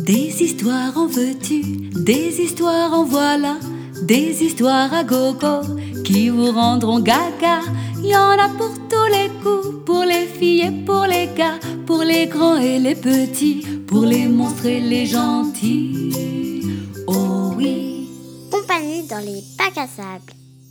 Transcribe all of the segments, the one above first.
Des histoires en veux-tu, des histoires en voilà, des histoires à gogo qui vous rendront gaga. Il y en a pour tous les coups, pour les filles et pour les gars, pour les grands et les petits, pour les monstres et les gentils. Oh oui. Compagnie dans les bacs à sable.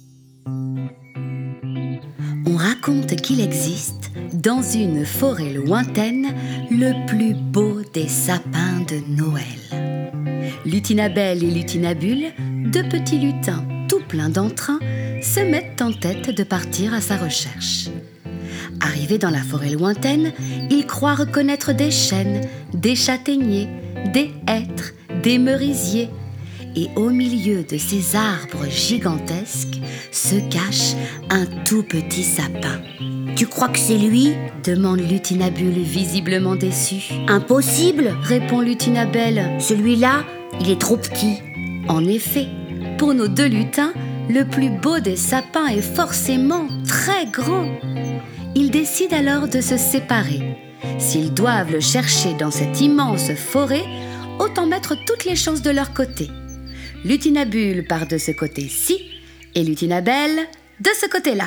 On raconte qu'il existe, dans une forêt lointaine, le plus beau des sapins de Noël. Lutinabelle et Lutinabule, deux petits lutins tout pleins d'entrain, se mettent en tête de partir à sa recherche. Arrivés dans la forêt lointaine, ils croient reconnaître des chênes, des châtaigniers, des hêtres, des merisiers. Et au milieu de ces arbres gigantesques se cache un tout petit sapin. « Tu crois que c'est lui ?» demande Lutinabule, visiblement déçu. « Impossible !» répond Lutinabelle. « Celui-là, il est trop petit. » En effet, pour nos deux lutins, le plus beau des sapins est forcément très grand. Ils décident alors de se séparer. S'ils doivent le chercher dans cette immense forêt, autant mettre toutes les chances de leur côté. Lutinabule part de ce côté-ci et Lutinabelle de ce côté-là.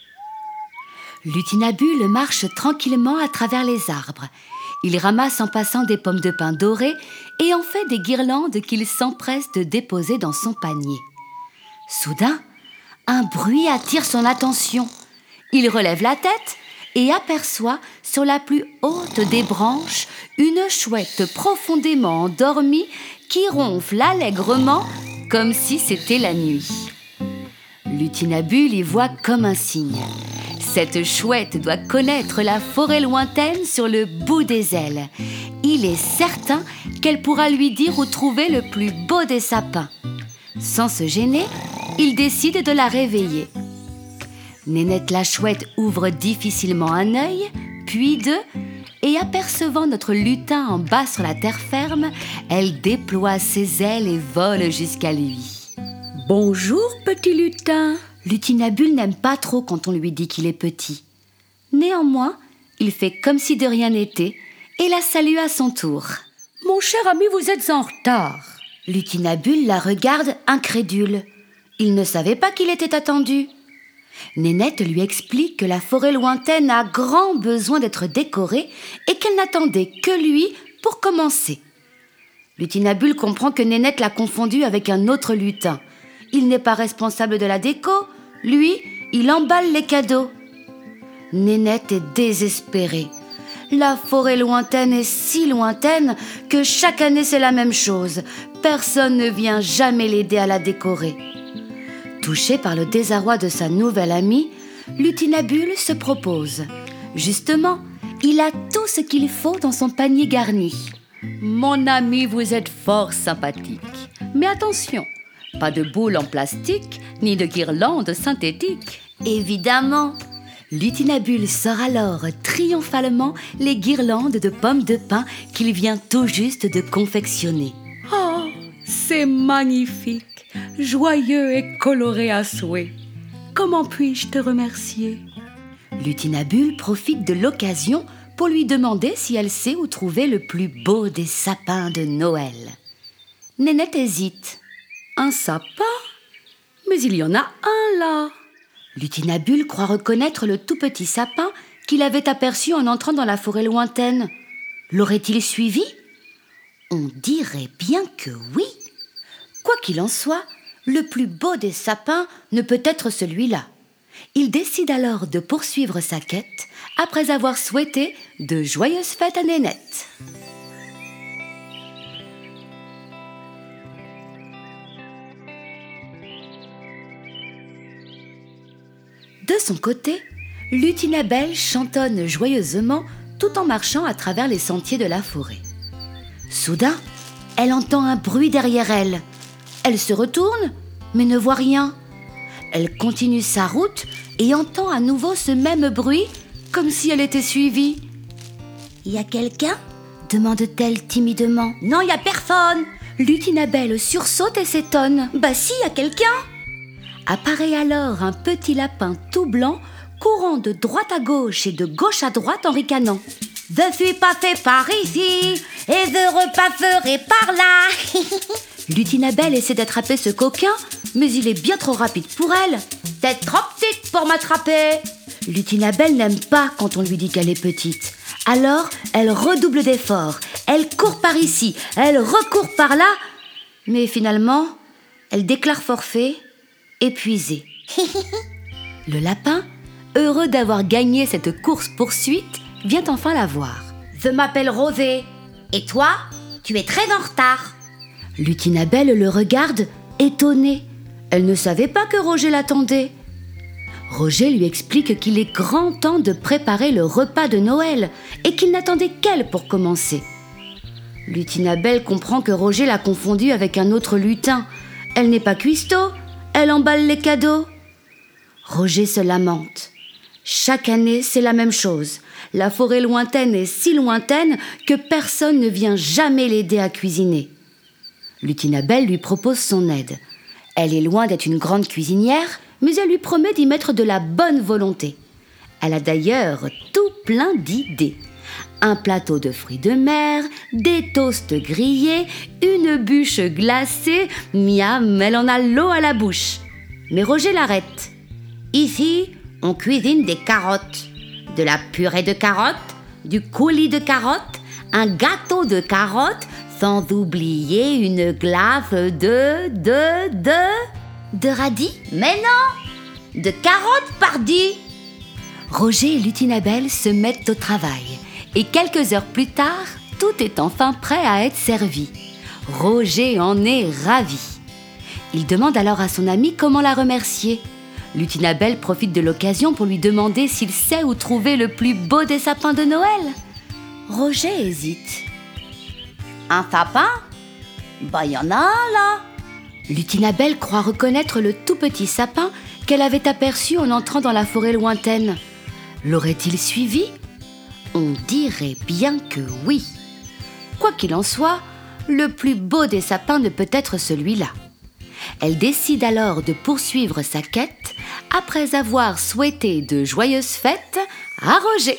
Lutinabule marche tranquillement à travers les arbres. Il ramasse en passant des pommes de pin dorées et en fait des guirlandes qu'il s'empresse de déposer dans son panier. Soudain, un bruit attire son attention. Il relève la tête et aperçoit sur la plus haute des branches une chouette profondément endormie qui ronfle allègrement comme si c'était la nuit. Lutinabule y voit comme un signe. Cette chouette doit connaître la forêt lointaine sur le bout des ailes. Il est certain qu'elle pourra lui dire où trouver le plus beau des sapins. Sans se gêner, il décide de la réveiller. Nénette la chouette ouvre difficilement un œil, puis deux, et apercevant notre lutin en bas sur la terre ferme, elle déploie ses ailes et vole jusqu'à lui. « Bonjour, petit lutin !» Lutinabule n'aime pas trop quand on lui dit qu'il est petit. Néanmoins, il fait comme si de rien n'était et la salue à son tour. « Mon cher ami, vous êtes en retard !» Lutinabule la regarde incrédule. Il ne savait pas qu'il était attendu. Nénette lui explique que la forêt lointaine a grand besoin d'être décorée et qu'elle n'attendait que lui pour commencer. Lutinabule comprend que Nénette l'a confondu avec un autre lutin. Il n'est pas responsable de la déco, lui, il emballe les cadeaux. Nénette est désespérée. La forêt lointaine est si lointaine que chaque année c'est la même chose. Personne ne vient jamais l'aider à la décorer. Touché par le désarroi de sa nouvelle amie, Lutinabule se propose. Justement, il a tout ce qu'il faut dans son panier garni. « Mon ami, vous êtes fort sympathique. Mais attention, pas de boules en plastique, ni de guirlandes synthétiques. » Évidemment. Lutinabule sort alors triomphalement les guirlandes de pommes de pin qu'il vient tout juste de confectionner. « Oh, c'est magnifique! Joyeux et coloré à souhait. Comment puis-je te remercier ?» Lutinabule profite de l'occasion pour lui demander si elle sait où trouver le plus beau des sapins de Noël. Nénette hésite. « Un sapin ? Mais il y en a un là !» Lutinabule croit reconnaître le tout petit sapin qu'il avait aperçu en entrant dans la forêt lointaine. L'aurait-il suivi ? On dirait bien que oui. Quoi qu'il en soit, le plus beau des sapins ne peut être celui-là. Il décide alors de poursuivre sa quête après avoir souhaité de joyeuses fêtes à Nénette. De son côté, Lutinabelle chantonne joyeusement tout en marchant à travers les sentiers de la forêt. Soudain, elle entend un bruit derrière elle. Elle se retourne, mais ne voit rien. Elle continue sa route et entend à nouveau ce même bruit, comme si elle était suivie. « Y a quelqu'un ?» demande-t-elle timidement. « Non, y a personne !» Lutinabelle sursaute et s'étonne. « Bah si, y a quelqu'un !» Apparaît alors un petit lapin tout blanc, courant de droite à gauche et de gauche à droite en ricanant. Je suis passé par ici et je repasserai par là. Lutinabelle essaie d'attraper ce coquin, mais il est bien trop rapide pour elle. T'es trop petite pour m'attraper. Lutinabelle n'aime pas quand on lui dit qu'elle est petite. Alors, elle redouble d'efforts. Elle court par ici, elle recourt par là. Mais finalement, elle déclare forfait, épuisée. Le lapin, heureux d'avoir gagné cette course-poursuite, vient enfin la voir. Je m'appelle Rosée. Et toi, tu es très en retard. Lutinabelle le regarde, étonnée. Elle ne savait pas que Roger l'attendait. Roger lui explique qu'il est grand temps de préparer le repas de Noël et qu'il n'attendait qu'elle pour commencer. Lutinabelle comprend que Roger l'a confondue avec un autre lutin. Elle n'est pas cuistot, elle emballe les cadeaux. Roger se lamente. Chaque année, c'est la même chose. La forêt lointaine est si lointaine que personne ne vient jamais l'aider à cuisiner. Lutinabelle lui propose son aide. Elle est loin d'être une grande cuisinière, mais elle lui promet d'y mettre de la bonne volonté. Elle a d'ailleurs tout plein d'idées. Un plateau de fruits de mer, des toasts grillés, une bûche glacée. Miam, elle en a l'eau à la bouche. Mais Roger l'arrête. Ici, on cuisine des carottes. De la purée de carottes, du coulis de carottes, un gâteau de carottes, sans oublier une glace de radis. Mais non, de carottes pardi. Roger et Lutinabelle se mettent au travail. Et quelques heures plus tard, tout est enfin prêt à être servi. Roger en est ravi. Il demande alors à son ami comment la remercier. Lutinabelle profite de l'occasion pour lui demander s'il sait où trouver le plus beau des sapins de Noël. Roger hésite. Un sapin? Il y en a un là. Lutinabelle croit reconnaître le tout petit sapin qu'elle avait aperçu en entrant dans la forêt lointaine. L'aurait-il suivi? On dirait bien que oui. Quoi qu'il en soit, le plus beau des sapins ne peut être celui-là. Elle décide alors de poursuivre sa quête après avoir souhaité de joyeuses fêtes à Roger.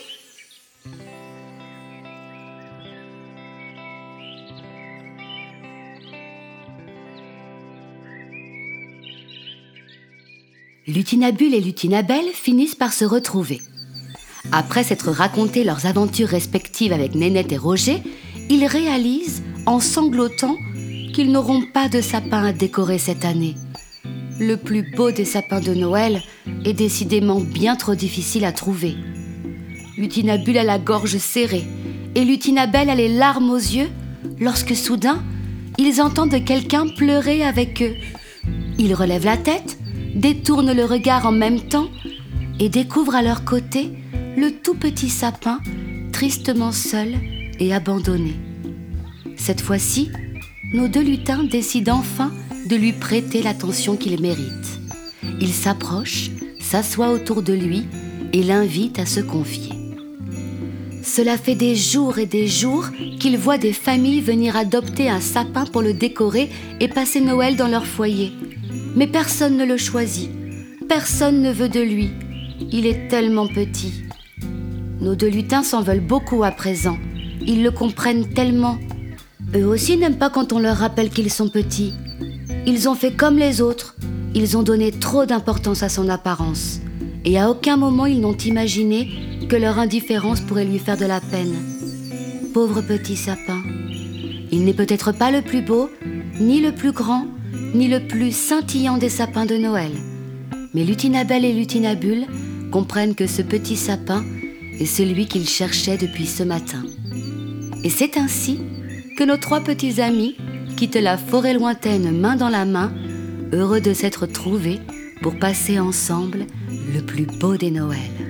Lutinabule et Lutinabelle finissent par se retrouver. Après s'être raconté leurs aventures respectives avec Nénette et Roger, ils réalisent, en sanglotant, qu'ils n'auront pas de sapin à décorer cette année. Le plus beau des sapins de Noël est décidément bien trop difficile à trouver. Lutinabule a la gorge serrée et Lutinabelle a les larmes aux yeux lorsque soudain, ils entendent quelqu'un pleurer avec eux. Ils relèvent la tête, détournent le regard en même temps et découvrent à leur côté le tout petit sapin, tristement seul et abandonné. Cette fois-ci, nos deux lutins décident enfin de lui prêter l'attention qu'il mérite. Ils s'approchent, s'assoient autour de lui et l'invitent à se confier. Cela fait des jours et des jours qu'ils voient des familles venir adopter un sapin pour le décorer et passer Noël dans leur foyer. Mais personne ne le choisit, personne ne veut de lui. Il est tellement petit. Nos deux lutins s'en veulent beaucoup à présent. Ils le comprennent tellement. Eux aussi n'aiment pas quand on leur rappelle qu'ils sont petits. Ils ont fait comme les autres. Ils ont donné trop d'importance à son apparence. Et à aucun moment ils n'ont imaginé que leur indifférence pourrait lui faire de la peine. Pauvre petit sapin. Il n'est peut-être pas le plus beau, ni le plus grand, ni le plus scintillant des sapins de Noël. Mais Lutinabelle et Lutinabule comprennent que ce petit sapin est celui qu'ils cherchaient depuis ce matin. Et c'est ainsi que nos trois petits amis quittent la forêt lointaine main dans la main, heureux de s'être trouvés pour passer ensemble le plus beau des Noëls.